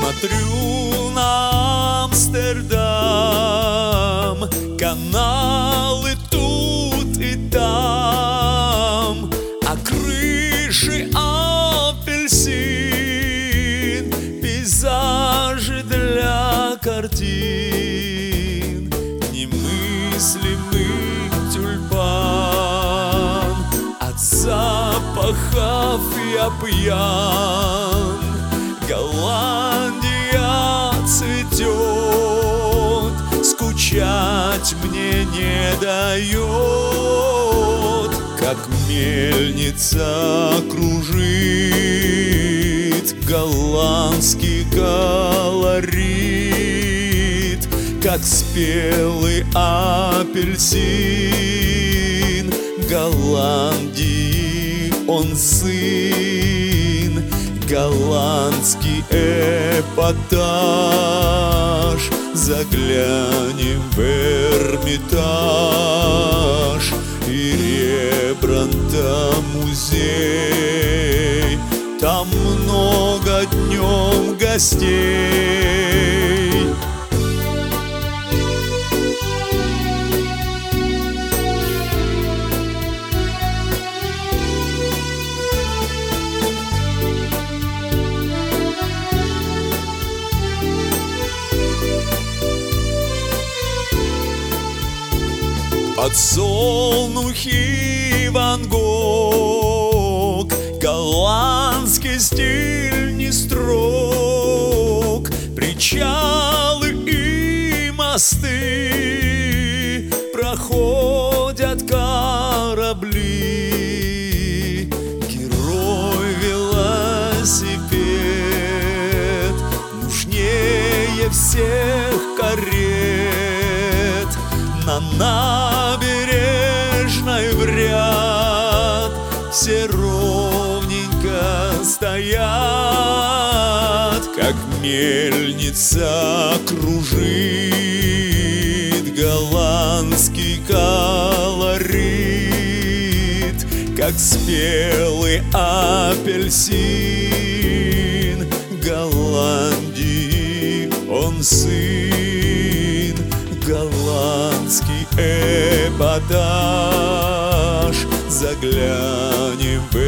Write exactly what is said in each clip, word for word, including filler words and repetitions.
Смотрю на Амстердам, каналы тут и там, а крыши апельсин, пейзажи для картин, немыслимый тюльпан. От запахов я пьян, Голландия цветет, скучать мне не дает. Как мельница кружит голландский колорит, как спелый апельсин Голландии он сын. Голландский эпатаж, заглянем в Эрмитаж и Рембрандта музей. Там много днем гостей. Подсолнухи, Ван Гог, голландский стиль не строг, причалы и мосты, проходят корабли. Герой велосипед нужнее всех карет. На набережной в ряд все ровненько стоят, как мельница кружит голландский колорит, как спелый апельсин Голландии он сын. Голландский эпатаж, заглянем в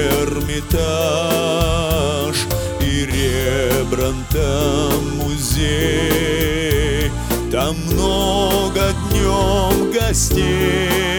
Эрмитаж и Рембрандта музей. Там много днем гостей.